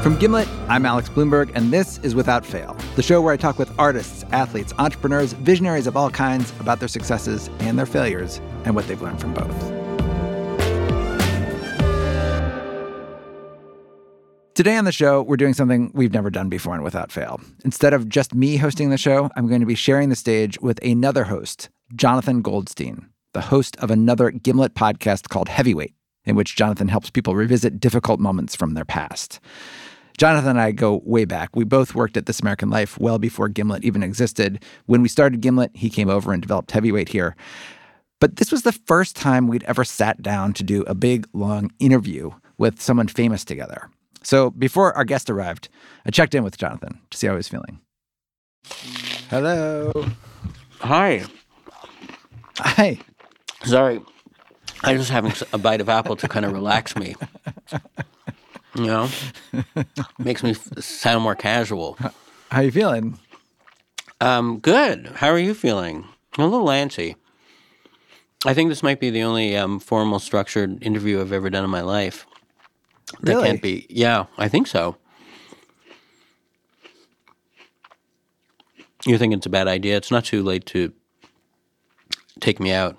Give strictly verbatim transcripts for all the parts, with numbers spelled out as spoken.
From Gimlet, I'm Alex Blumberg, and this is Without Fail, the show where I talk with artists, athletes, entrepreneurs, visionaries of all kinds about their successes and their failures and what they've learned from both. Today on the show, we're doing something we've never done before in Without Fail. Instead of just me hosting the show, I'm going to be sharing the stage with another host, Jonathan Goldstein, the host of another Gimlet podcast called Heavyweight, in which Jonathan helps people revisit difficult moments from their past. Jonathan and I go way back. We both worked at This American Life well before Gimlet even existed. When we started Gimlet, he came over and developed Heavyweight here. But this was the first time we'd ever sat down to do a big, long interview with someone famous together. So before our guest arrived, I checked in with Jonathan to see how he was feeling. Hello. Hi. Hi. Sorry. I'm just having a bite of apple to kind of relax me. You know? Makes me f- sound more casual. How are you feeling? Um, good. How are you feeling? I'm a little antsy. I think this might be the only um, formal, structured interview I've ever done in my life. That Really? can't be. Yeah, I think so. You think it's a bad idea? It's not too late to take me out.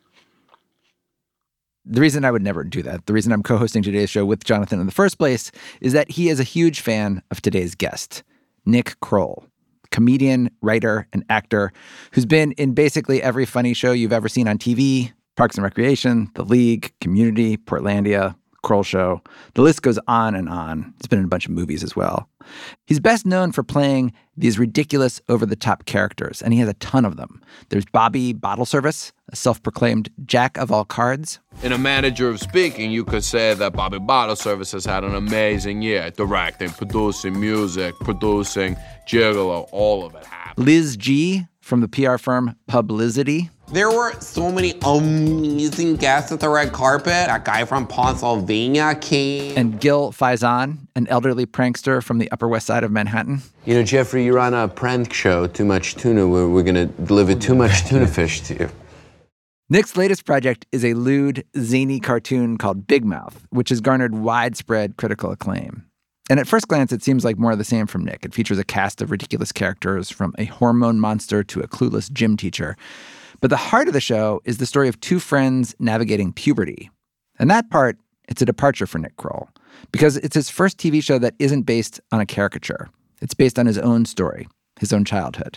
The reason I would never do that, the reason I'm co-hosting today's show with Jonathan in the first place, is that he is a huge fan of today's guest, Nick Kroll, comedian, writer, and actor who's been in basically every funny show you've ever seen on T V, Parks and Recreation, The League, Community, Portlandia, Kroll Show. The list goes on and on. He's been in a bunch of movies as well. He's best known for playing these ridiculous, over-the-top characters, and he has a ton of them. There's Bobby Bottle Service, a self-proclaimed jack of all cards. In a manager of speaking, you could say that Bobby Bottle Service has had an amazing year, directing, producing music, producing Gigolo, all of it happened. Liz G from the P R firm Publicity. There were so many amazing guests at the red carpet. That guy from Pennsylvania came. And Gil Faizon, an elderly prankster from the Upper West Side of Manhattan. You know, Jeffrey, you're on a prank show, Too Much Tuna. We're, we're going to deliver too much tuna fish to you. Nick's latest project is a lewd, zany cartoon called Big Mouth, which has garnered widespread critical acclaim. And at first glance, it seems like more of the same from Nick. It features a cast of ridiculous characters, from a hormone monster to a clueless gym teacher. But the heart of the show is the story of two friends navigating puberty. And that part, it's a departure for Nick Kroll, because it's his first T V show that isn't based on a caricature. It's based on his own story, his own childhood.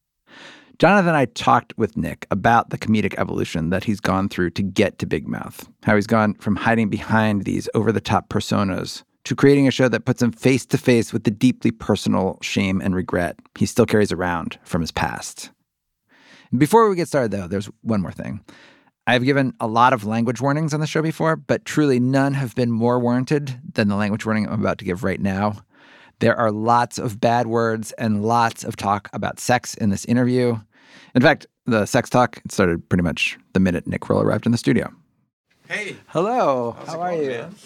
Jonathan and I talked with Nick about the comedic evolution that he's gone through to get to Big Mouth, how he's gone from hiding behind these over-the-top personas to creating a show that puts him face-to-face with the deeply personal shame and regret he still carries around from his past. Before we get started, though, there's one more thing. I've given a lot of language warnings on the show before, but truly none have been more warranted than the language warning I'm about to give right now. There are lots of bad words and lots of talk about sex in this interview. In fact, the sex talk started pretty much the minute Nick Kroll arrived in the studio. Hey. Hello. How's How it are going, you? man?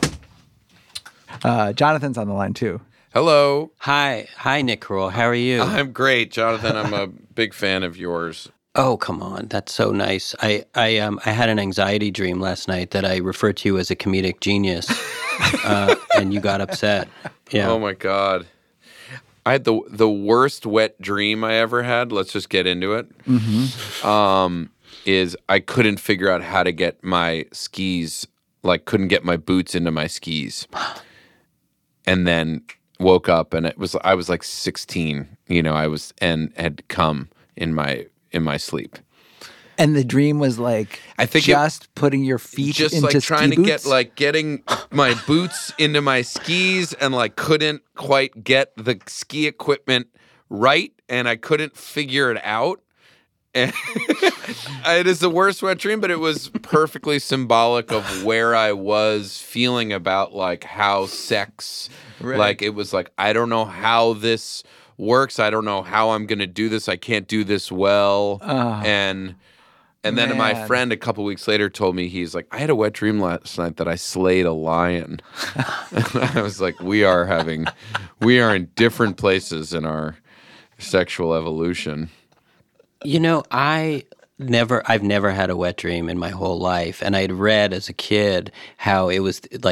Uh, Jonathan's on the line, too. Hello. Hi. Hi, Nick Kroll. How are you? I'm great, Jonathan. I'm a big fan of yours. Oh, come on. That's so nice. I, I, um, I had an anxiety dream last night that I referred to you as a comedic genius, uh, and you got upset. Yeah. Oh, my God. I had the the worst wet dream I ever had. Let's just get into it. Mm-hmm. Um, is I couldn't figure out how to get my skis, like couldn't get my boots into my skis. And then woke up and it was I was like sixteen, you know, I was and had come in my in my sleep. And the dream was like I think just it, putting your feet just into like trying ski to boots? get like getting my boots into my skis and like couldn't quite get the ski equipment right and I couldn't figure it out. And it is the worst wet dream, but it was perfectly symbolic of where I was feeling about like how sex, Right. like it was like, I don't know how this works. I don't know how I'm going to do this. I can't do this well. Oh, and and then man. my friend a couple weeks later told me, he's like, I had a wet dream last night that I slayed a lion. And I was like, we are having, we are in different places in our sexual evolution. You know, I never, I've never had a wet dream in my whole life. And I'd read as a kid how it was like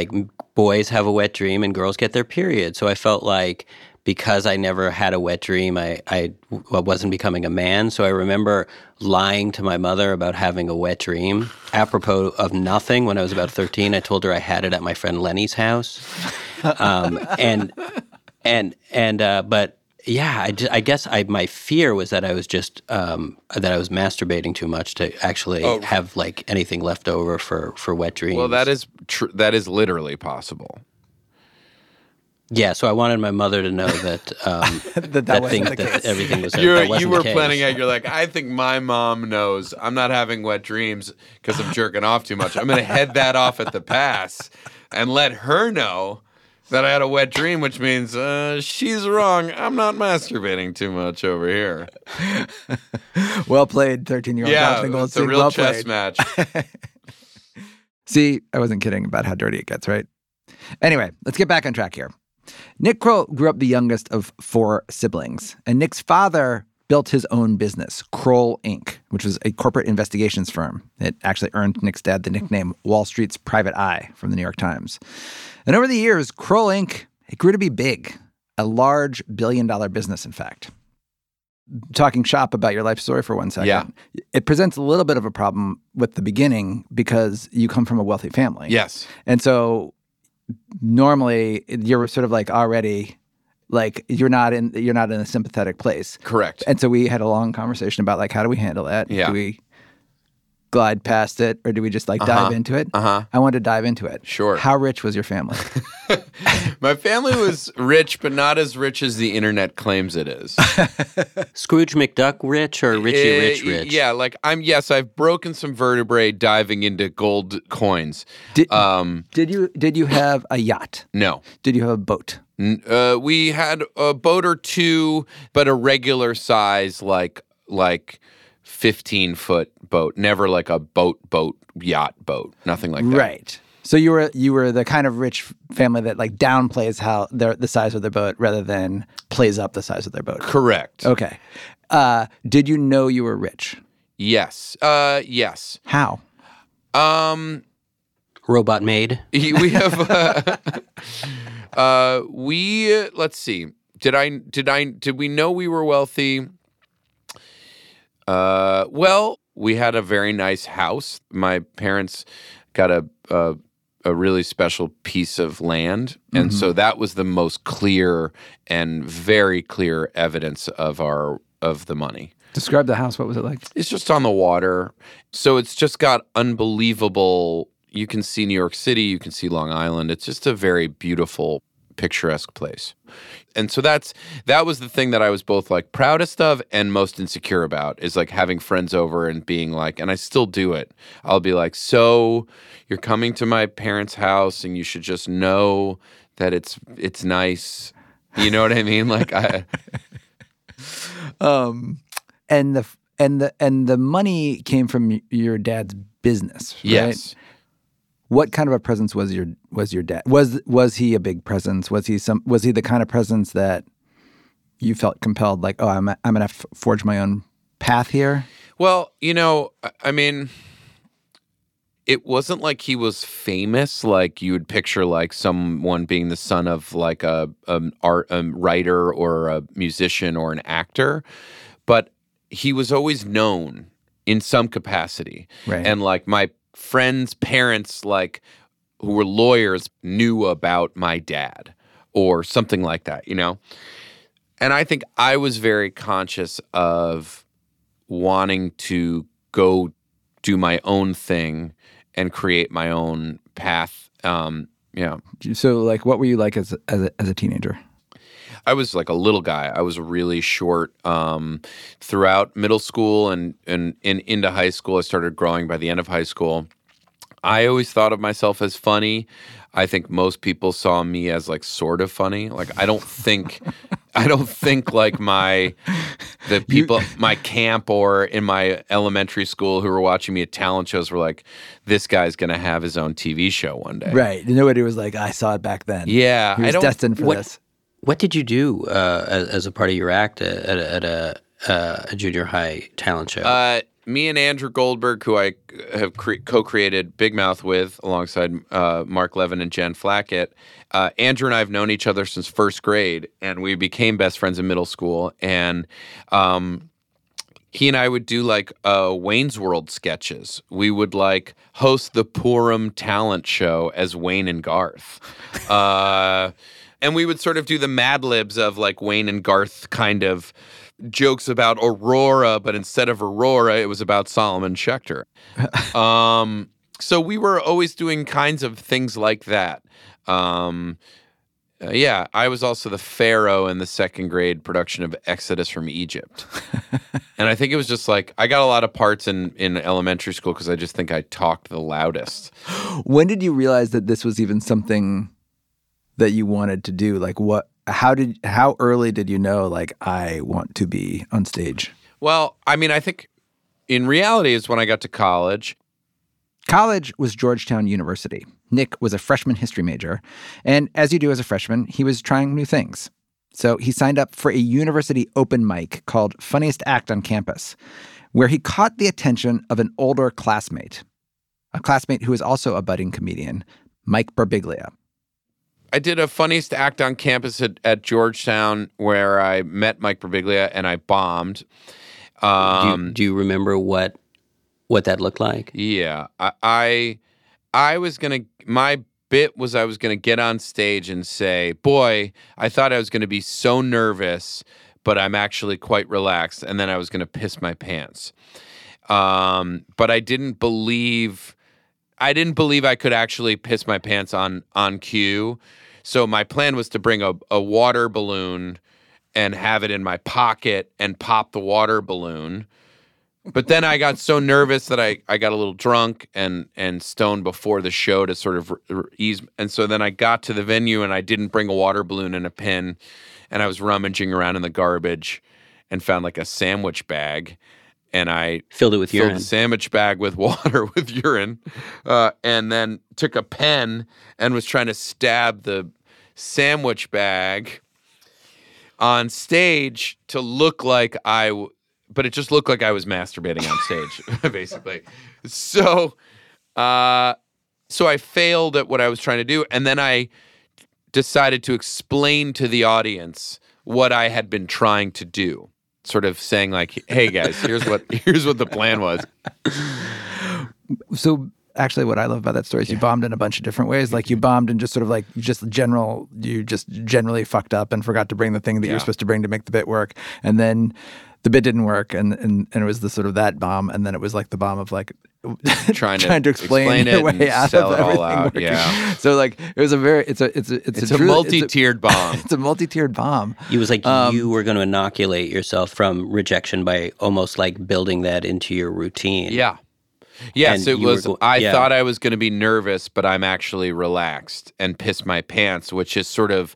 boys have a wet dream and girls get their period. So I felt like because I never had a wet dream, I, I wasn't becoming a man. So I remember lying to my mother about having a wet dream. Apropos of nothing, when I was about thirteen, I told her I had it at my friend Lenny's house. Um, and, and, and, uh, but yeah, I, just, I guess I, my fear was that I was just, um, that I was masturbating too much to actually Oh. have like anything left over for, for wet dreams. Well, that is tr- that is literally possible. Yeah, so I wanted my mother to know that um, That that that, wasn't thing, the that case. everything was. You're, that wasn't you the were case. planning out. You're like, I think my mom knows I'm not having wet dreams because I'm jerking off too much. I'm going to head that off at the pass and let her know that I had a wet dream, which means uh, she's wrong. I'm not masturbating too much over here. Well played, thirteen-year-old Yeah, Jonathan it's a Goldstein. real Well chess played. match. See, I wasn't kidding about how dirty it gets, right? Anyway, let's get back on track here. Nick Kroll grew up the youngest of four siblings, and Nick's father built his own business, Kroll Incorporated, which was a corporate investigations firm. It actually earned Nick's dad the nickname Wall Street's Private Eye from the New York Times. And over the years, Kroll Incorporated, it grew to be big, a large billion-dollar business, in fact. Talking shop about your life story for one second. Yeah. It presents a little bit of a problem with the beginning because you come from a wealthy family. Yes. And so normally you're sort of like already like you're not in you're not in a sympathetic place. Correct. And so we had a long conversation about like how do we handle that? Yeah. Do we glide past it or do we just like Uh-huh. dive into it? Uh-huh. I wanted to dive into it. Sure. How rich was your family? My family was rich, but not as rich as the internet claims it is. Scrooge McDuck rich or Richie Uh, Rich Rich? Yeah, like I'm. Yes, I've broken some vertebrae diving into gold coins. Did, Um, did you did you have a yacht? no. Did you have a boat? N- Uh, we had a boat or two, but a regular size, like like fifteen foot boat. Never like a boat boat yacht boat. Nothing like that. Right. So you were you were the kind of rich family that like downplays how their the size of their boat rather than plays up the size of their boat. Correct. Okay. Uh, did you know you were rich? Yes. Uh, yes. How? Um, Robot maid? we have. Uh, uh, we uh, let's see. Did I did I did we know we were wealthy? Uh, well, we had a very nice house. My parents got a a, a really special piece of land, and so that was the most clear and very clear evidence of our of the money. Describe the house. What was it like? It's just on the water, so it's just got unbelievable. You can see New York City, you can see Long Island. It's just a very beautiful, picturesque place. And so that's that was the thing that I was both like proudest of and most insecure about is like having friends over and being like, and I still do it. I'll be like, so you're coming to my parents' house and you should just know that it's it's nice. You know what I mean? Like I Um, and the and the and the money came from your dad's business, right? Yes. What kind of a presence was your was your dad? Was was he a big presence? Was he some? Was he the kind of presence that you felt compelled, like, oh, I'm I'm gonna have to forge my own path here? Well, you know, I- I mean, it wasn't like he was famous, like you would picture, like someone being the son of like a an art a writer or a musician or an actor, but he was always known in some capacity, Right. and like my friends' parents, like who were lawyers, knew about my dad or something like that, you know. And I think I was very conscious of wanting to go do my own thing and create my own path. Um, yeah. So, like, what were you like as a, as a, as a teenager? I was like a little guy. I was really short. Um, throughout middle school and, and, and into high school, I started growing by the end of high school. I always thought of myself as funny. I think most people saw me as like sort of funny. Like I don't think, I don't think like my the people my camp or in my elementary school who were watching me at talent shows were like, this guy's gonna have his own T V show one day. Right. Nobody was like, I saw it back then. Yeah, He I was don't- destined for what- this. What did you do uh, as, as a part of your act at, at, a- at a, uh, a junior high talent show? Uh, me and Andrew Goldberg, who I have cre- co-created Big Mouth with alongside uh, Mark Levin and Jen Flackett, uh, Andrew and I have known each other since first grade, and we became best friends in middle school. And um, he and I would do like uh, Wayne's World sketches. We would like host the Purim talent show as Wayne and Garth. Uh, and we would sort of do the Mad Libs of like Wayne and Garth kind of jokes about Aurora, but instead of Aurora, it was about Solomon Schechter. um, so we were always doing kinds of things like that. Um, uh, yeah, I was also the Pharaoh in the second grade production of Exodus from Egypt. And I think it was just like, I got a lot of parts in, in elementary school because I just think I talked the loudest. When did you realize that this was even something that you wanted to do? Like what? How did how early did you know, like, I want to be on stage? Well, I mean, I think in reality is when I got to college. College was Georgetown University. Nick was a freshman history major. And as you do as a freshman, he was trying new things. So he signed up for a university open mic called Funniest Act on Campus, where he caught the attention of an older classmate, a classmate who was also a budding comedian, Mike Birbiglia. I did a Funniest Act on Campus at, at Georgetown where I met Mike Birbiglia and I bombed. Um, do, you, do you remember what what that looked like? Yeah. I I, I was going to, my bit was I was going to get on stage and say, boy, I thought I was going to be so nervous, but I'm actually quite relaxed. And then I was going to piss my pants. Um, but I didn't believe... I didn't believe I could actually piss my pants on on cue. So my plan was to bring a, a water balloon and have it in my pocket and pop the water balloon. But then I got so nervous that I, I got a little drunk and, and stoned before the show to sort of re- ease. And so then I got to the venue and I didn't bring a water balloon and a pin. And I was rummaging around in the garbage and found like a sandwich bag. And I filled it with filled urine. the sandwich bag with water with urine, uh, and then took a pen and was trying to stab the sandwich bag on stage to look like I, w- but it just looked like I was masturbating on stage, basically. So, uh, so I failed at what I was trying to do, and then I decided to explain to the audience what I had been trying to do. Sort of saying like, hey guys, here's what here's what the plan was. So actually what I love about that story is you bombed in a bunch of different ways. Like you bombed in just sort of like just general, you just generally fucked up and forgot to bring the thing that you Yeah. were supposed to bring to make the bit work. And then the bit didn't work, and and, and it was the sort of that bomb, and then it was like the bomb of like Trying to trying to explain, explain your it way and out sell of it all everything out, working. yeah. So like it was a very it's a it's a it's, It's a, a truly- multi-tiered bomb. It's a multi-tiered bomb. It was like Um, you were going to inoculate yourself from rejection by almost like building that into your routine. Yeah. Yes, And it you were was. go- I yeah. thought I was going to be nervous, but I'm actually relaxed and piss my pants, which is sort of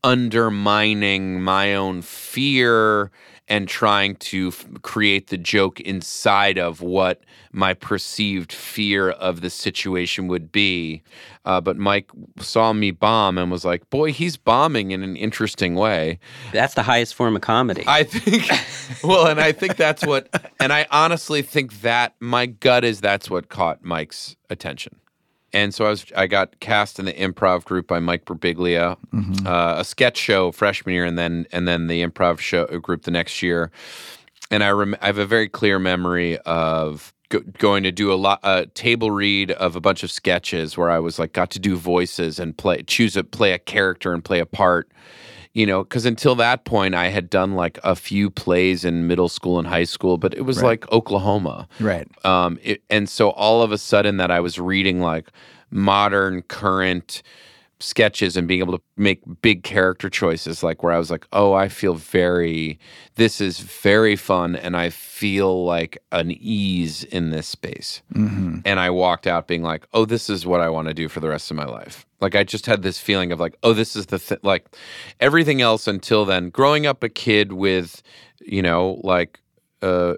undermining my own fear and trying to f- create the joke inside of what my perceived fear of the situation would be. Uh, but Mike saw me bomb and was like, boy, he's bombing in an interesting way. That's the highest form of comedy. I think, well, and I think that's what, and I honestly think that my gut is that's what caught Mike's attention. And so I was, I got cast in the improv group by Mike Birbiglia, Mm-hmm. uh, a sketch show freshman year, and then and then the improv show group the next year. And I, rem- I have a very clear memory of go- going to do a lot, a table read of a bunch of sketches where I was like, got to do voices and play, choose a play a character and play a part. You know, because until that point, I had done like a few plays in middle school and high school, but it was Right. like Oklahoma. Right. Um, it, and so all of a sudden that I was reading like modern, current sketches and being able to make big character choices, like where I was like, oh, I feel very, this is very fun, and I feel like an ease in this space. Mm-hmm. And I walked out being like, oh, this is what I want to do for the rest of my life. Like I just had this feeling of like, oh, this is the thing. Like everything else until then, growing up a kid with, you know, like uh,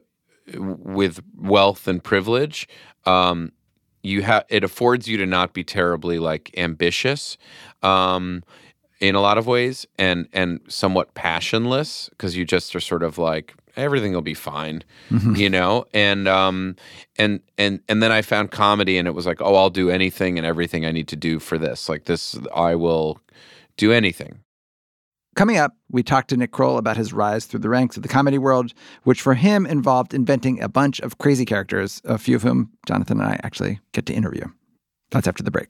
with wealth and privilege, um, you have it affords you to not be terribly like ambitious um, in a lot of ways, and and somewhat passionless because you just are sort of like everything will be fine, you know? And, um, and, and, and then I found comedy and it was like, oh, I'll do anything and everything I need to do for this. Like this, I will do anything. Coming up, we talked to Nick Kroll about his rise through the ranks of the comedy world, which for him involved inventing a bunch of crazy characters, a few of whom Jonathan and I actually get to interview. That's after the break.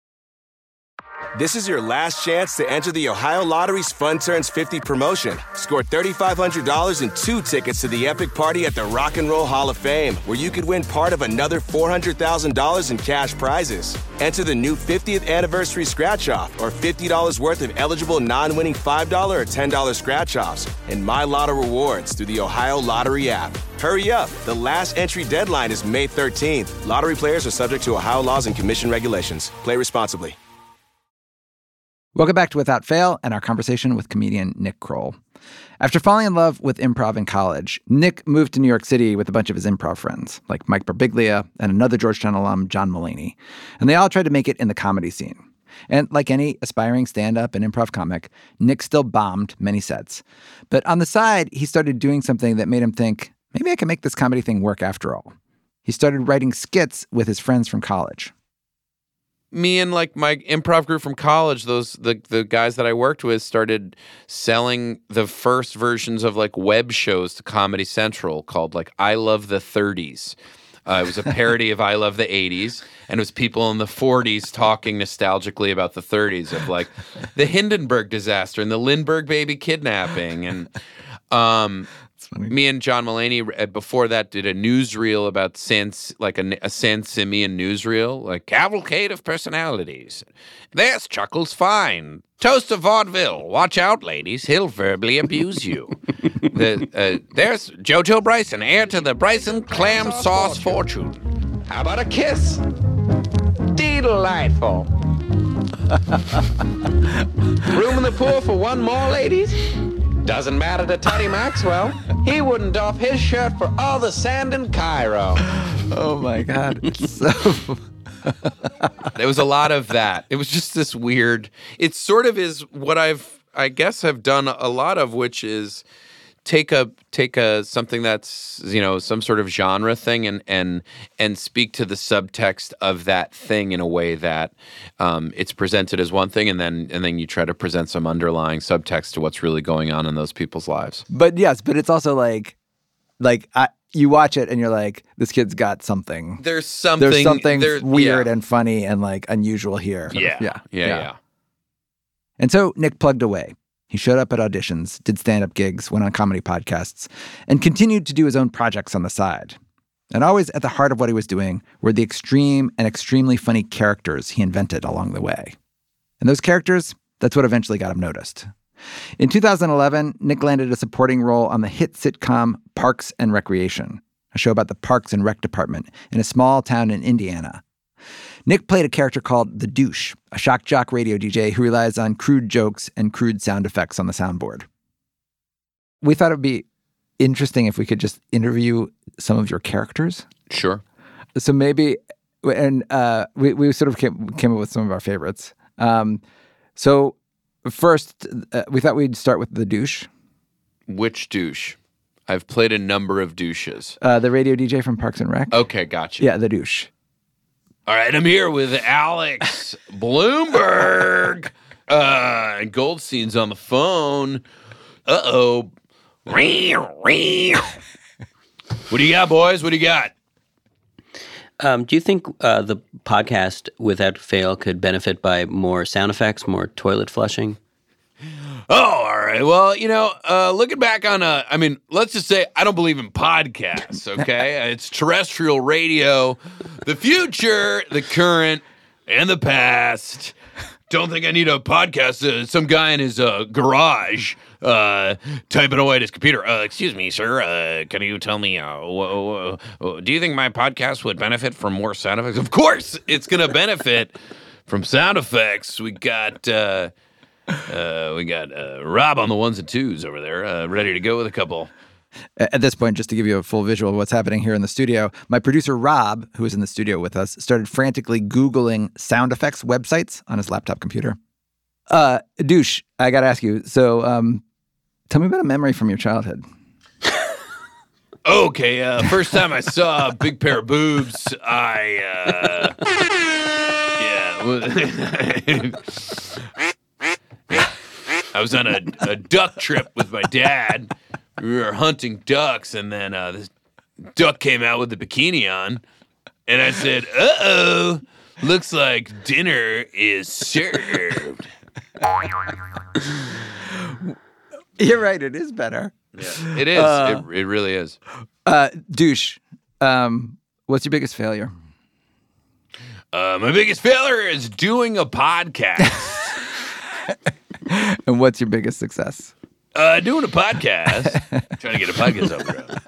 This is your last chance to enter the Ohio Lottery's Fun Turns fifty promotion. Score three thousand five hundred dollars and two tickets to the epic party at the Rock and Roll Hall of Fame, where you could win part of another four hundred thousand dollars in cash prizes. Enter the new fiftieth anniversary scratch-off or fifty dollars worth of eligible non-winning five dollars or ten dollars scratch-offs and My Lotto rewards through the Ohio Lottery app. Hurry up. The last entry deadline is May thirteenth. Lottery players are subject to Ohio laws and commission regulations. Play responsibly. Welcome back to Without Fail and our conversation with comedian Nick Kroll. After falling in love with improv in college, Nick moved to New York City with a bunch of his improv friends, like Mike Birbiglia and another Georgetown alum, John Mulaney. And they all tried to make it in the comedy scene. And like any aspiring stand-up and improv comic, Nick still bombed many sets. But on the side, he started doing something that made him think, maybe I can make this comedy thing work after all. He started writing skits with his friends from college. Me and like my improv group from college, those the the guys that I worked with started selling the first versions of like web shows to Comedy Central called like I Love the thirties. Uh, it was a parody of I Love the eighties, and it was people in the forties talking nostalgically about the thirties of like the Hindenburg disaster and the Lindbergh baby kidnapping. And um, me and John Mulaney before that did a newsreel about San, like a, a San Simeon newsreel, like cavalcade of personalities. There's Chuckles Fine. Toast of vaudeville. Watch out, ladies. He'll verbally abuse you. the, uh, there's JoJo Bryson, heir to the Bryson clam sauce fortune. How about a kiss? Delightful. Room in the pool for one more, ladies? Doesn't matter to Teddy Maxwell. He wouldn't doff his shirt for all the sand in Cairo. Oh, my God. It's so... There was a lot of that. It was just this weird... It sort of is what I've, I guess, have done a lot of, which is take a take a something that's, you know, some sort of genre thing and and and speak to the subtext of that thing in a way that um, it's presented as one thing, and then and then you try to present some underlying subtext to what's really going on in those people's lives. But yes, but it's also like, like I, you watch it and you're like, this kid's got something. There's something. There's something there, weird yeah. and funny and like unusual here. Yeah. Yeah. Yeah. Yeah. yeah. And so Nick plugged away. He showed up at auditions, did stand-up gigs, went on comedy podcasts, and continued to do his own projects on the side. And always at the heart of what he was doing were the extreme and extremely funny characters he invented along the way. And those characters, that's what eventually got him noticed. In two thousand eleven, Nick landed a supporting role on the hit sitcom Parks and Recreation, a show about the Parks and Rec department in a small town in Indiana. Nick played a character called The Douche, a shock jock radio D J who relies on crude jokes and crude sound effects on the soundboard. We thought it would be interesting if we could just interview some of your characters. Sure. So maybe, and uh, we, we sort of came, came up with some of our favorites. Um, so first, uh, we thought we'd start with The Douche. Which douche? I've played a number of douches. Uh, the radio D J from Parks and Rec. Okay, gotcha. Yeah, The Douche. All right, I'm here with Alex Bloomberg. Uh, Goldstein's on the phone. Uh-oh. What do you got, boys? What do you got? Um, do you think uh, the podcast Without Fail could benefit by more sound effects, more toilet flushing? Oh, all right. Well, you know, uh, looking back on, uh, I mean, let's just say I don't believe in podcasts, okay? It's terrestrial radio, the future, the current, and the past. Don't think I need a podcast. Uh, some guy in his uh, garage uh, typing away at his computer. Uh, excuse me, sir. Uh, can you tell me, uh, wh- wh- wh- do you think my podcast would benefit from more sound effects? Of course, it's going to benefit from sound effects. We got... Uh, Uh, we got uh, Rob on the ones and twos over there, uh, ready to go with a couple. At this point, just to give you a full visual of what's happening here in the studio, my producer Rob, who is in the studio with us, started frantically Googling sound effects websites on his laptop computer. Uh, Douche, I got to ask you, so um, tell me about a memory from your childhood. Okay, uh, first time I saw a big pair of boobs, I, uh, yeah. yeah. I was on a, a duck trip with my dad. We were hunting ducks, and then uh, this duck came out with a bikini on, and I said, uh-oh, looks like dinner is served. You're right. It is better. Yeah, it is. Uh, it, it really is. Uh, douche. Um, what's your biggest failure? Uh, my biggest failure is doing a podcast. And what's your biggest success? Uh, doing a podcast. Trying to get a podcast over there.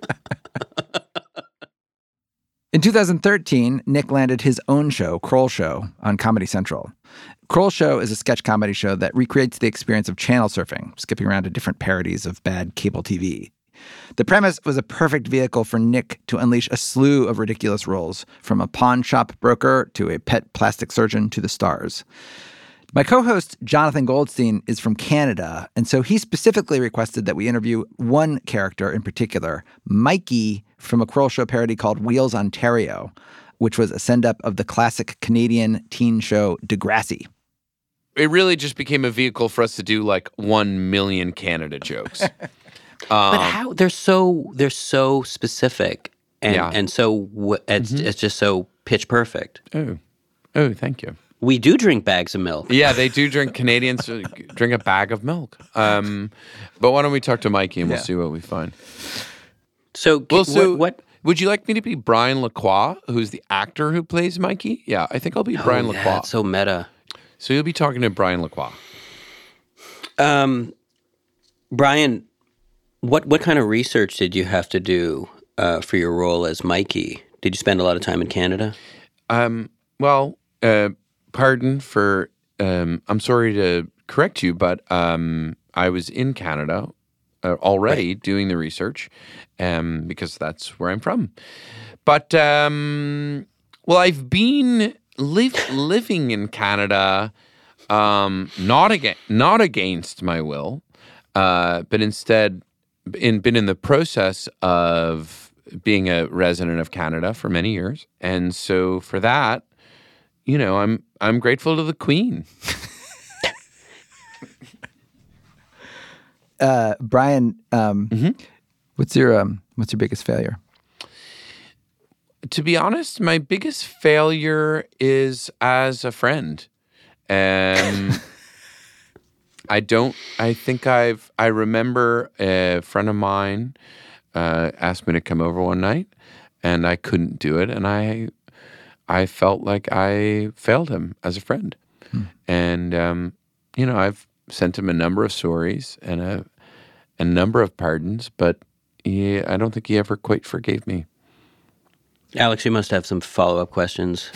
In two thousand thirteen, Nick landed his own show, Kroll Show, on Comedy Central. Kroll Show is a sketch comedy show that recreates the experience of channel surfing, skipping around to different parodies of bad cable T V. The premise was a perfect vehicle for Nick to unleash a slew of ridiculous roles, from a pawn shop broker to a pet plastic surgeon to the stars. My co-host, Jonathan Goldstein, is from Canada, and so he specifically requested that we interview one character in particular, Mikey, from a Kroll Show parody called Wheels Ontario, which was a send-up of the classic Canadian teen show Degrassi. It really just became a vehicle for us to do like one million Canada jokes. um, But how they're so they're so specific and Yeah. and so w- it's Mm-hmm. it's just so pitch perfect. Oh, oh, thank you. We do drink bags of milk. Yeah, they do drink. Canadians uh, drink a bag of milk. Um, but why don't we talk to Mikey and we'll Yeah. see what we find. So, Well, what, so what? would you like me to be Brian Lacroix, who's the actor who plays Mikey? Yeah, I think I'll be Brian oh, Lacroix. yeah, it's so meta. So you'll be talking to Brian Lacroix. Um, Brian, what what kind of research did you have to do uh, for your role as Mikey? Did you spend a lot of time in Canada? Um, well, uh, pardon for. Um, I'm sorry to correct you, but um, I was in Canada uh, already Right. doing the research, um, because that's where I'm from. But um, well, I've been live, living in Canada, um, not again, not against my will, uh, but instead, in been in the process of being a resident of Canada for many years, and so for that, you know, I'm I'm grateful to the Queen. Uh, Brian, um, what's your um, what's your biggest failure? To be honest, my biggest failure is as a friend. Um, I don't. I think I've. I remember a friend of mine uh, asked me to come over one night, and I couldn't do it, and I, I felt like I failed him as a friend, and um, you know, I've sent him a number of stories and a, a number of pardons, but he, I don't think he ever quite forgave me. Alex, you must have some follow-up questions.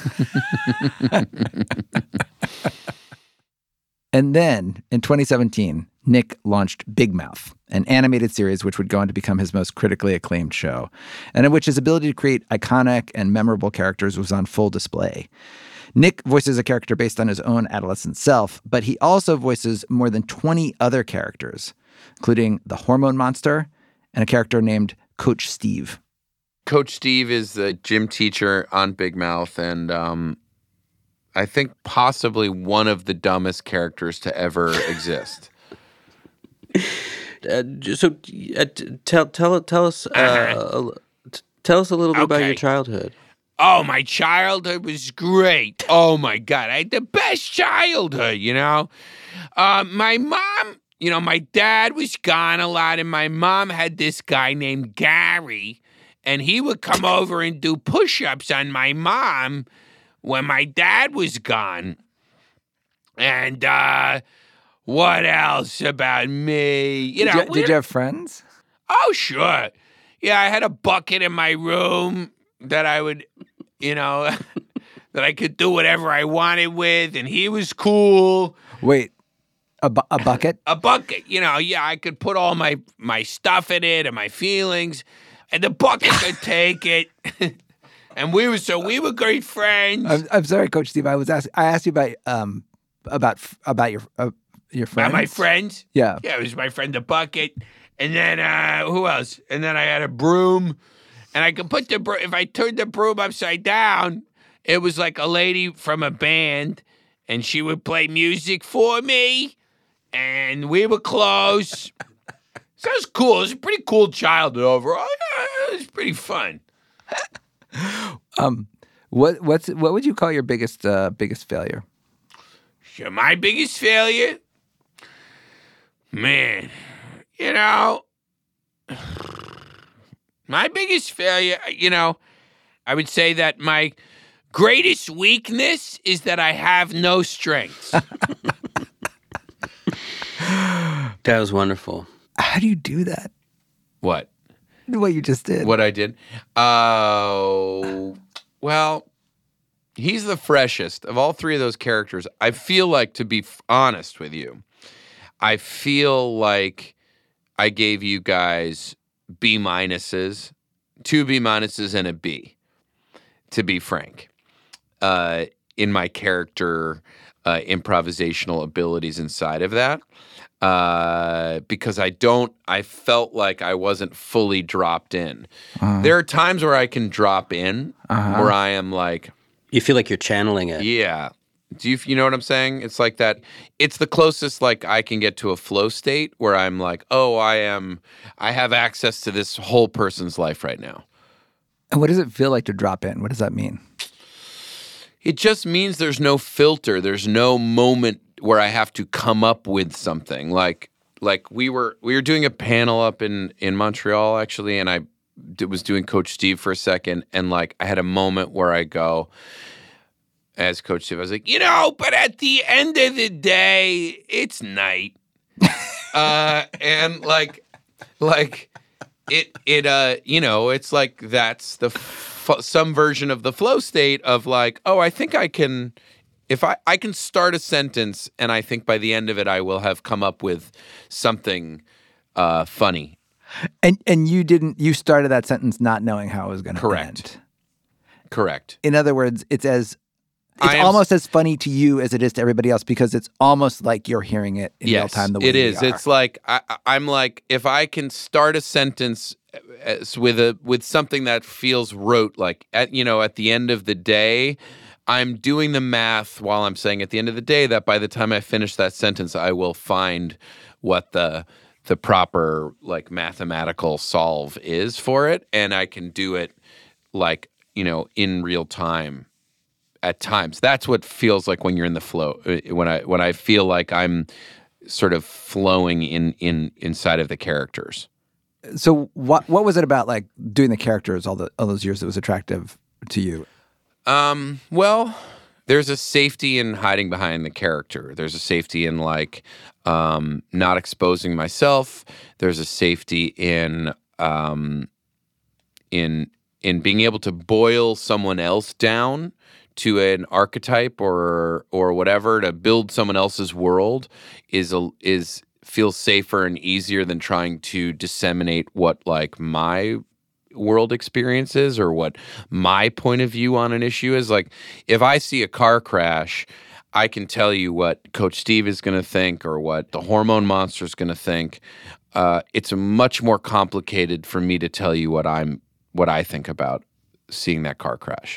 And then, in twenty seventeen, Nick launched Big Mouth, an animated series which would go on to become his most critically acclaimed show, and in which his ability to create iconic and memorable characters was on full display. Nick voices a character based on his own adolescent self, but he also voices more than twenty other characters, including the Hormone Monster and a character named Coach Steve. Coach Steve is the gym teacher on Big Mouth, and um, I think possibly one of the dumbest characters to ever exist. Uh, j- so, uh, t- tell tell tell us uh, a- t- tell us a little bit about your Okay. childhood. Oh, my childhood was great. Oh, my God. I had the best childhood, you know? Uh, my mom, you know, my dad was gone a lot, and my mom had this guy named Gary, and he would come over and do push-ups on my mom when my dad was gone. And, uh, what else about me? You know, Did you, we're- did you have friends? Oh, sure. Yeah, I had a bucket in my room that I would, you know, that I could do whatever I wanted with, and he was cool. Wait, a, bu- a bucket? A bucket, you know, yeah, I could put all my, my stuff in it and my feelings, and the bucket could take it. And we were, so we were great friends. I'm, I'm sorry, Coach Steve. I was asked. I asked you about um about about your uh, your friends. About my friends. Yeah. Yeah, it was my friend the bucket. And then uh, who else? And then I had a broom, and I could put the bro- if I turned the broom upside down, it was like a lady from a band, and she would play music for me, and we were close. So it was cool. It was a pretty cool childhood overall. Yeah, it was pretty fun. Um, what what's what would you call your biggest uh, biggest failure? So my biggest failure, man, you know, my biggest failure, you know, I would say that my greatest weakness is that I have no strengths. That was wonderful. How do you do that? What? What you just did? What I did? Oh, well, he's the freshest of all three of those characters. I feel like, to be f- honest with you, I feel like I gave you guys B minuses, two B minuses and a B, to be frank, uh, in my character uh, improvisational abilities inside of that. Uh, because I don't, I felt like I wasn't fully dropped in. Uh-huh. There are times where I can drop in, uh-huh. where I am like, you feel like you're channeling it. Yeah. Do you, you know what I'm saying? It's like that. It's the closest like I can get to a flow state where I'm like, oh, I am, I have access to this whole person's life right now. And what does it feel like to drop in? What does that mean? It just means there's no filter. There's no moment where I have to come up with something. Like, like we were we were doing a panel up in, in Montreal, actually, and I d- was doing Coach Steve for a second, and like I had a moment where I go, as Coach Steve, I was like, you know, but at the end of the day, it's night. uh, and like, like it, it, uh, you know, it's like that's the f- some version of the flow state of like, oh, I think I can. If I, I can start a sentence, and I think by the end of it, I will have come up with something uh, funny. And and you didn't, you started that sentence not knowing how it was going to end. Correct. Correct. In other words, it's as, it's am, almost as funny to you as it is to everybody else because it's almost like you're hearing it in yes, real time the way it is. we are. It's like, I, I'm like, if I can start a sentence as, with a with something that feels rote, like, at you know, at the end of the day, I'm doing the math while I'm saying at the end of the day that by the time I finish that sentence, I will find what the the proper like mathematical solve is for it, and I can do it like, you know, in real time at times. That's what feels like when you're in the flow. When I when I feel like I'm sort of flowing in in inside of the characters. So what what was it about like doing the characters all the all those years that was attractive to you? Um, well, there's a safety in hiding behind the character. There's a safety in like um, not exposing myself. There's a safety in um, in in being able to boil someone else down to an archetype or or whatever to build someone else's world is a, is feels safer and easier than trying to disseminate what like my world experiences or what my point of view on an issue is. Like, if I see a car crash, I can tell you what Coach Steve is going to think or what the hormone monster is going to think. Uh, it's much more complicated for me to tell you what I'm, what I think about seeing that car crash.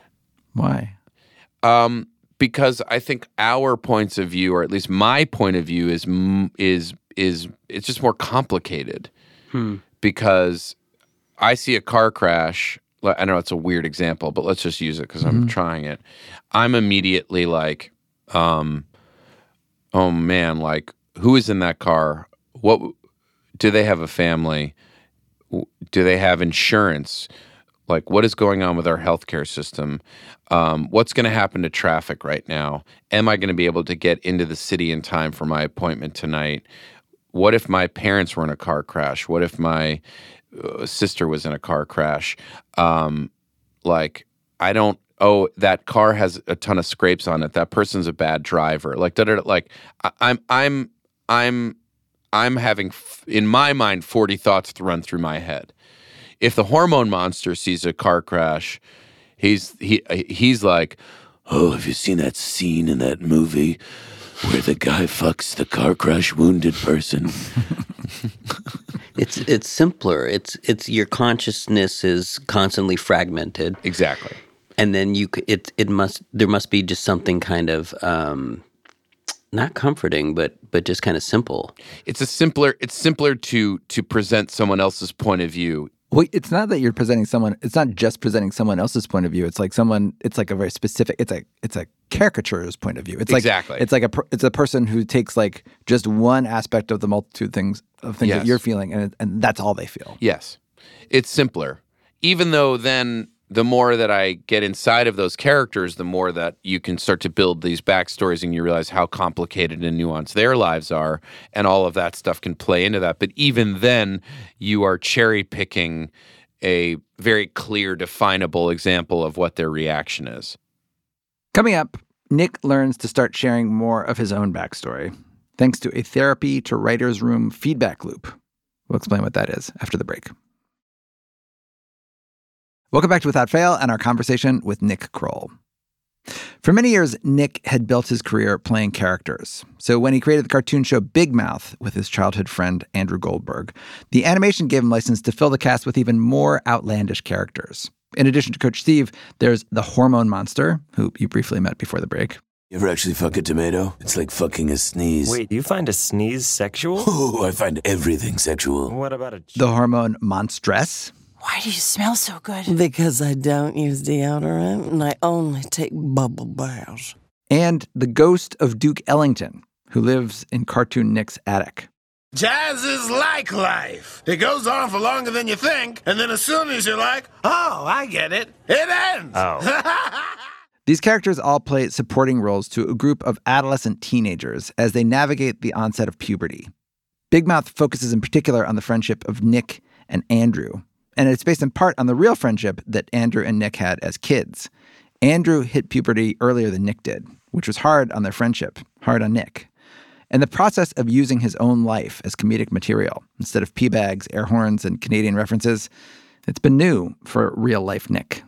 Why? Um, because I think our points of view, or at least my point of view, is is is it's just more complicated. Hmm. Because I see a car crash. I know it's a weird example, but let's just use it because I'm mm-hmm. trying it. I'm immediately like, um, oh man, like who is in that car? What do they have a family? Do they have insurance? Like, what is going on with our healthcare system? Um, what's going to happen to traffic right now? Am I going to be able to get into the city in time for my appointment tonight? What if my parents were in a car crash? What if my uh, sister was in a car crash? Um, like, I don't, oh, that car has a ton of scrapes on it. That person's a bad driver. Like, da, da, da, like I, I'm, I'm, I'm, I'm having, in my mind, forty thoughts to run through my head. If the hormone monster sees a car crash, he's he he's like, oh, have you seen that scene in that movie where the guy fucks the car crash wounded person? It's it's simpler. It's it's your consciousness is constantly fragmented, Exactly. and then you c- it it must there must be just something kind of um, not comforting, but but just kind of simple. It's a simpler. It's simpler to to present someone else's point of view. Well, it's not that you're presenting someone. It's not just presenting someone else's point of view. It's like someone. It's like a very specific. It's a it's a caricaturer's point of view. It's like Exactly. It's like a per- it's a person who takes like just one aspect of the multitude things of things Yes. that you're feeling, and it, and that's all they feel. Yes, it's simpler. Even though then the more that I get inside of those characters, the more that you can start to build these backstories and you realize how complicated and nuanced their lives are, and all of that stuff can play into that. But even then, you are cherry picking a very clear, definable example of what their reaction is. Coming up, Nick learns to start sharing more of his own backstory, thanks to a therapy to writer's room feedback loop. We'll explain what that is after the break. Welcome back to Without Fail and our conversation with Nick Kroll. For many years, Nick had built his career playing characters. So when he created the cartoon show Big Mouth with his childhood friend Andrew Goldberg, the animation gave him license to fill the cast with even more outlandish characters. In addition to Coach Steve, there's the Hormone Monster, who you briefly met before the break. You ever actually fuck a tomato? It's like fucking a sneeze. Wait, you find a sneeze sexual? Oh, I find everything sexual. What about a... The Hormone Monstress. Why do you smell so good? Because I don't use deodorant and I only take bubble baths. And the ghost of Duke Ellington, who lives in Cartoon Nick's attic. Jazz is like life. It goes on for longer than you think, and then as soon as you're like, oh, I get it, it ends. Oh. These characters all play supporting roles to a group of adolescent teenagers as they navigate the onset of puberty. Big Mouth focuses in particular on the friendship of Nick and Andrew, and it's based in part on the real friendship that Andrew and Nick had as kids. Andrew hit puberty earlier than Nick did, which was hard on their friendship, hard on Nick. And the process of using his own life as comedic material, instead of pee bags, air horns, and Canadian references, it's been new for real-life Nick.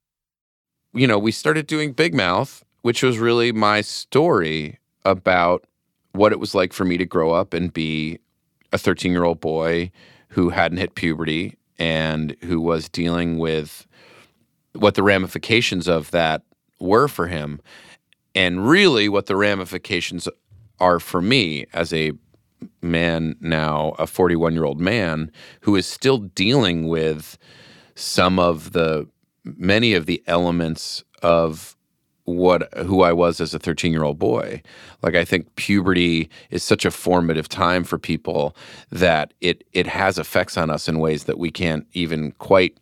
You know, we started doing Big Mouth, which was really my story about what it was like for me to grow up and be a thirteen-year-old boy who hadn't hit puberty and who was dealing with what the ramifications of that were for him, and really what the ramifications are for me as a man now, a forty-one-year-old man who is still dealing with some of the, many of the elements of what, who I was as a thirteen-year-old boy. Like, I think puberty is such a formative time for people that it it has effects on us in ways that we can't even quite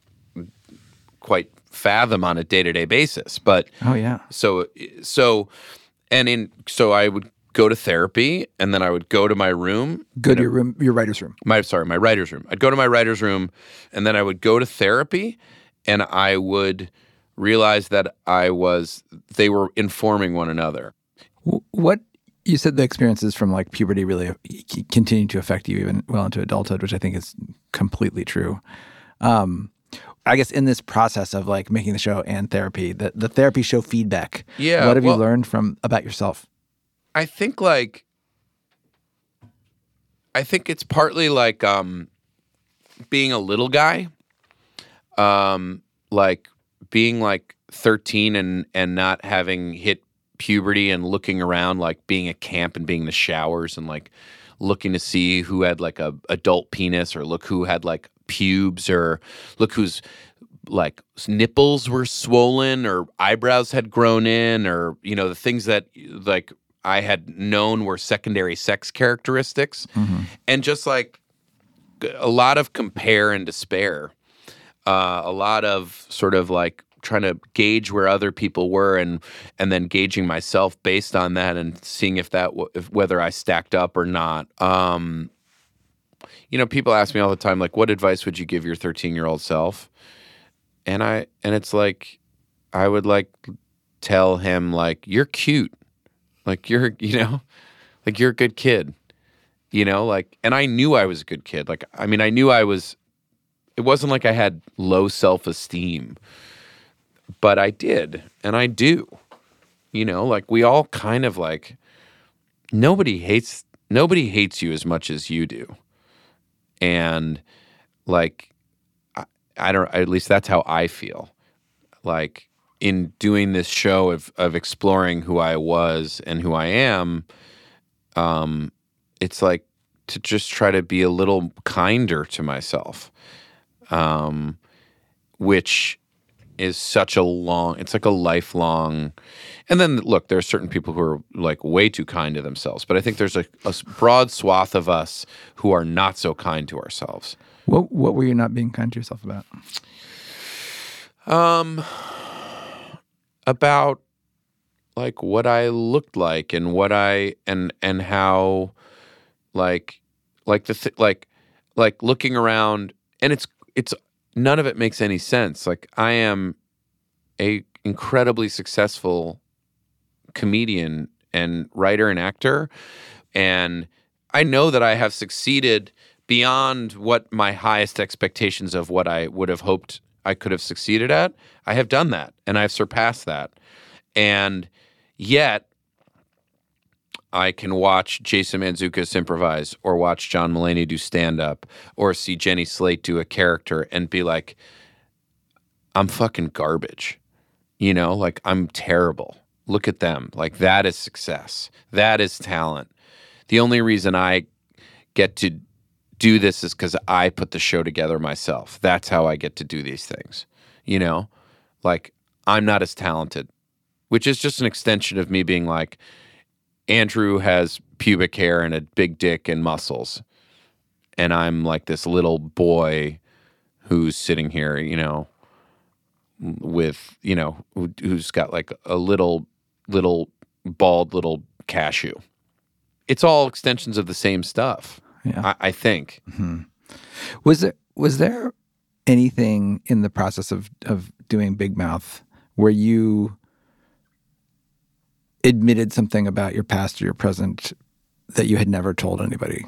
quite fathom on a day-to-day basis. But Oh, yeah. so so and in so I would go to therapy, and then I would go to my room. Go to your room, your writer's room. My sorry, my writer's room. I'd go to my writer's room, and then I would go to therapy, and I would realize that I was they were informing one another. What you said the experiences from like puberty really continue to affect you even well into adulthood, which I think is completely true. Um, I guess in this process of like making the show and therapy, the, the therapy show feedback. Yeah, what have well, you learned from about yourself? I think like I think it's partly like um, being a little guy, um, like being like thirteen and and not having hit puberty and looking around, like being at camp and being in the showers and like looking to see who had like a adult penis, or look who had like pubes, or look whose like nipples were swollen or eyebrows had grown in, or you know the things that like I had known were secondary sex characteristics. Mm-hmm. And just like a lot of compare and despair, uh, a lot of sort of like trying to gauge where other people were, and and then gauging myself based on that, and seeing if that w- if, whether I stacked up or not. Um, you know, people ask me all the time, like, what advice would you give your thirteen-year-old self? And I and it's like, I would like tell him like, you're cute, like you're you know, like you're a good kid, you know, like. And I knew I was a good kid. Like, I mean, I knew I was. It wasn't like I had low self-esteem. But I did, and I do. You know, like we all kind of like, nobody hates nobody hates you as much as you do. And like, I, I don't, at least that's how I feel. Like in doing this show of, of exploring who I was and who I am, um, it's like to just try to be a little kinder to myself, um, which is such a long, it's like a lifelong, and then look, there are certain people who are like way too kind to themselves, but I think there's a, a broad swath of us who are not so kind to ourselves. What what were you not being kind to yourself about? Um, about like what I looked like and what I, and, and how like, like the, th- like, like looking around, and it's, it's, none of it makes any sense. Like I am a incredibly successful comedian and writer and actor, and I know that I have succeeded beyond what my highest expectations of what I would have hoped I could have succeeded at. I have done that, and I've surpassed that. And yet I can watch Jason Mantzoukas improvise, or watch John Mulaney do stand-up, or see Jenny Slate do a character and be like, I'm fucking garbage. You know, like, I'm terrible. Look at them. Like, that is success. That is talent. The only reason I get to do this is because I put the show together myself. That's how I get to do these things. You know? Like, I'm not as talented, which is just an extension of me being like, Andrew has pubic hair and a big dick and muscles, and I'm like this little boy who's sitting here, you know, with, you know, who, who's got like a little, little bald little cashew. It's all extensions of the same stuff. Yeah. I, I think. Mm-hmm. Was there was there anything in the process of of doing Big Mouth where you admitted something about your past or your present that you had never told anybody?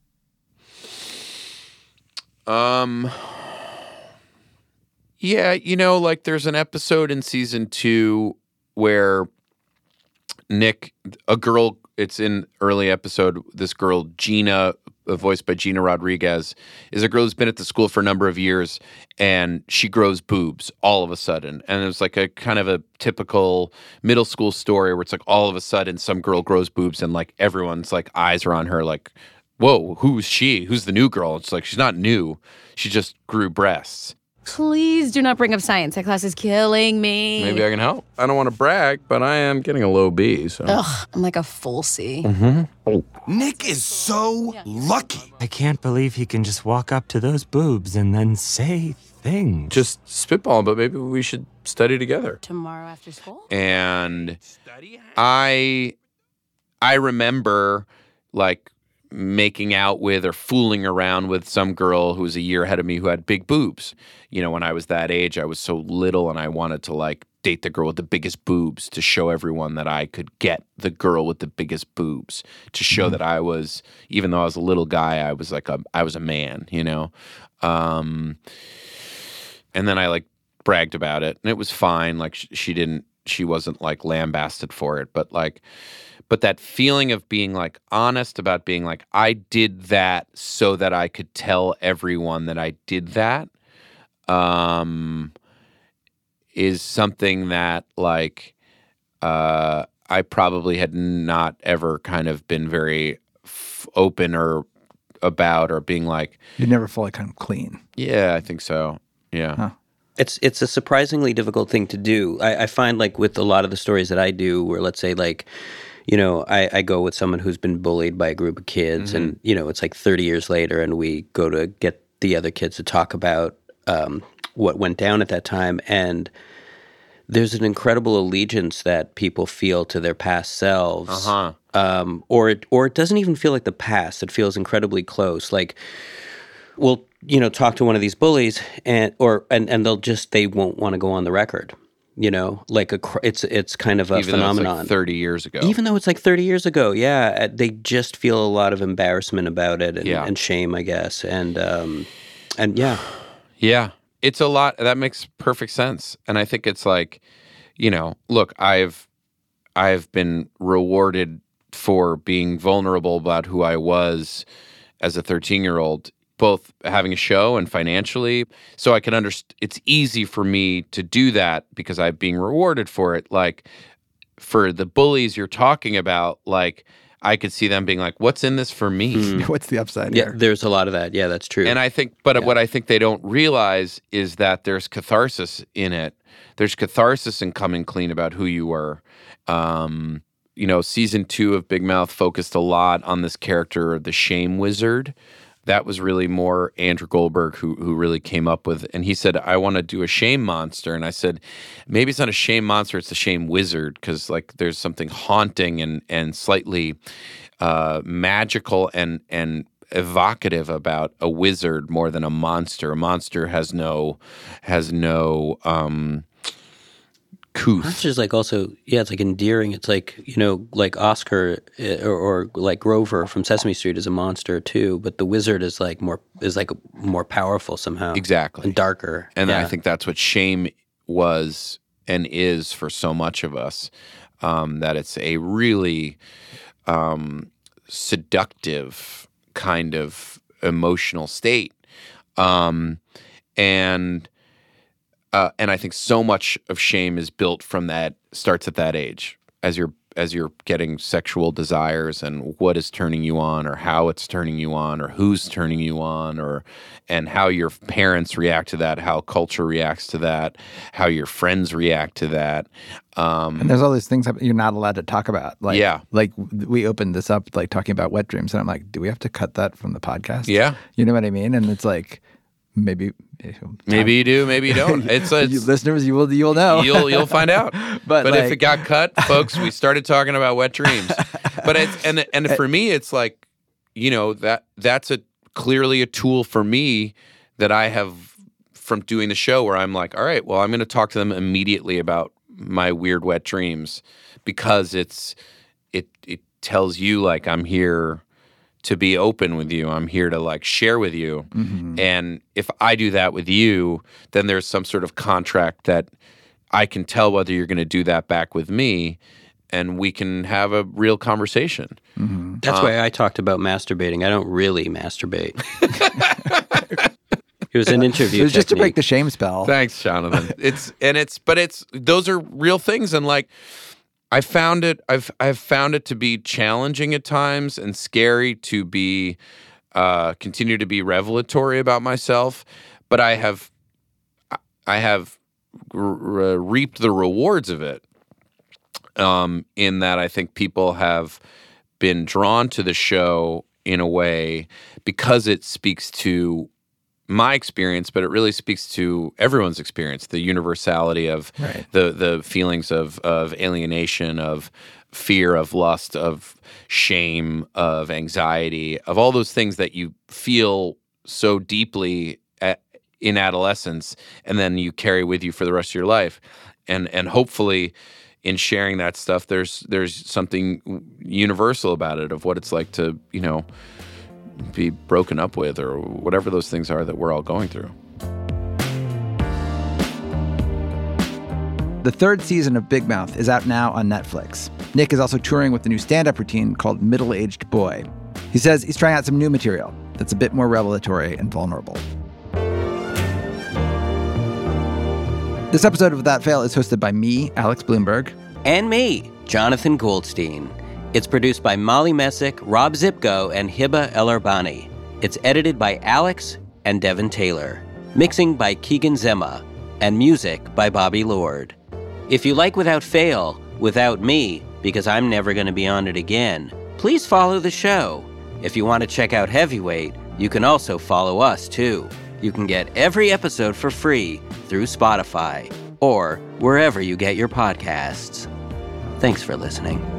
Um, yeah, you know, like there's an episode in season two where Nick, a girl, it's in early episode, this girl, Gina, voiced by Gina Rodriguez, is a girl who's been at the school for a number of years, and she grows boobs all of a sudden. And it's like a kind of a typical middle school story where it's like all of a sudden some girl grows boobs and like everyone's like eyes are on her like, whoa, who's she? Who's the new girl? It's like, she's not new. She just grew breasts. Please do not bring up science. That class is killing me. Maybe I can help. I don't want to brag, but I am getting a low B. So. Ugh, I'm like a full C. Mm-hmm. Oh. Nick is so yeah. lucky. I can't believe he can just walk up to those boobs and then say things. Just spitball, but maybe we should study together. Tomorrow after school? And I, I remember like making out with or fooling around with some girl who was a year ahead of me who had big boobs. You know, when I was that age, I was so little and I wanted to like date the girl with the biggest boobs to show everyone that I could get the girl with the biggest boobs, to show mm-hmm. that I was, even though I was a little guy, I was like a, I was a man, you know? Um, and then I like bragged about it and it was fine. Like sh- she didn't, she wasn't like lambasted for it, but like, But that feeling of being like honest about being like, I did that so that I could tell everyone that I did that, um, is something that like uh, I probably had not ever kind of been very f- open or about, or being like, you'd never fully kind of clean. Yeah, I think so. Yeah. Huh. It's it's a surprisingly difficult thing to do. I, I find like with a lot of the stories that I do, where let's say like, you know, I, I go with someone who's been bullied by a group of kids, mm-hmm. and, you know, it's like thirty years later, and we go to get the other kids to talk about um, what went down at that time. And there's an incredible allegiance that people feel to their past selves. Uh-huh. Um, or, it, or it doesn't even feel like the past. It feels incredibly close. Like, we'll, you know, talk to one of these bullies, and or and, and they'll just, they won't want to go on the record. You know, like a, it's it's kind of a Even phenomenon. Though it's like thirty years ago. Even though it's like thirty years ago, yeah, they just feel a lot of embarrassment about it and, yeah. and shame, I guess, and um, and yeah, yeah, it's a lot. That makes perfect sense, and I think it's like, you know, look, I've I've been rewarded for being vulnerable about who I was as a thirteen-year-old, both having a show and financially. So I can understand, it's easy for me to do that because I'm being rewarded for it. Like for the bullies you're talking about, like I could see them being like, what's in this for me? Mm. What's the upside Yeah, here? there's a lot of that. Yeah, that's true. And I think, but Yeah. what I think they don't realize is that there's catharsis in it. There's catharsis in coming clean about who you were. Um, you know, season two of Big Mouth focused a lot on this character, the shame wizard. That was really more Andrew Goldberg who who really came up with, and he said, I want to do a shame monster. And I said, maybe it's not a shame monster, it's a shame wizard, because like there's something haunting and and slightly uh, magical and and evocative about a wizard more than a monster. A monster has no has no um couth. Monster's like also, yeah, it's like endearing. It's like, you know, like Oscar uh, or, or like Grover from Sesame Street is a monster too, but the wizard is like more is like more powerful somehow. Exactly. And darker. And yeah. I think that's what shame was and is for so much of us. Um, that it's a really um, seductive kind of emotional state. Um, and Uh, and I think so much of shame is built from that, starts at that age, as you're as you're getting sexual desires and what is turning you on, or how it's turning you on, or who's turning you on, or and how your parents react to that, how culture reacts to that, how your friends react to that. Um, And there's all these things you're not allowed to talk about. Like, Yeah. Like we opened this up, like talking about wet dreams, and I'm like, do we have to cut that from the podcast? Yeah. You know what I mean? And it's like, maybe. maybe you do, maybe you don't. It's, it's you listeners, you will you'll know. You'll you'll find out. But, but like, if it got cut, folks, we started talking about wet dreams. But it's and and for me, it's like, you know, that that's a clearly a tool for me that I have from doing the show where I'm like, all right, well, I'm going to talk to them immediately about my weird wet dreams because it's it it tells you like I'm here to be open with you. I'm here to like share with you. Mm-hmm. And if I do that with you, then there's some sort of contract that I can tell whether you're going to do that back with me, and we can have a real conversation. Mm-hmm. That's Um, why I talked about masturbating. I don't really masturbate. It was an interview It was just to break technique. the shame spell. Thanks, Jonathan. It's and it's but it's those are real things, and like I found it I've I've found it to be challenging at times and scary to be uh, continue to be revelatory about myself, but I have I have r- reaped the rewards of it. Um, in that I think people have been drawn to the show in a way because it speaks to my experience, but it really speaks to everyone's experience, the universality of Right. the the feelings of of alienation, of fear, of lust, of shame, of anxiety, of all those things that you feel so deeply at, in adolescence, and then you carry with you for the rest of your life. And and hopefully in sharing that stuff, there's there's something universal about it, of what it's like to, you know, be broken up with, or whatever those things are that we're all going through. The third season of Big Mouth is out now on Netflix. Nick is also touring with a new stand-up routine called Middle-Aged Boy. He says he's trying out some new material that's a bit more revelatory and vulnerable. This episode of Without Fail is hosted by me, Alex Bloomberg. And me, Jonathan Goldstein. It's produced by Molly Messick, Rob Zipko, and Hiba El-Arbani. It's edited by Alex and Devin Taylor. Mixing by Keegan Zema. And music by Bobby Lord. If you like Without Fail, without me, because I'm never going to be on it again, please follow the show. If you want to check out Heavyweight, you can also follow us, too. You can get every episode for free through Spotify or wherever you get your podcasts. Thanks for listening.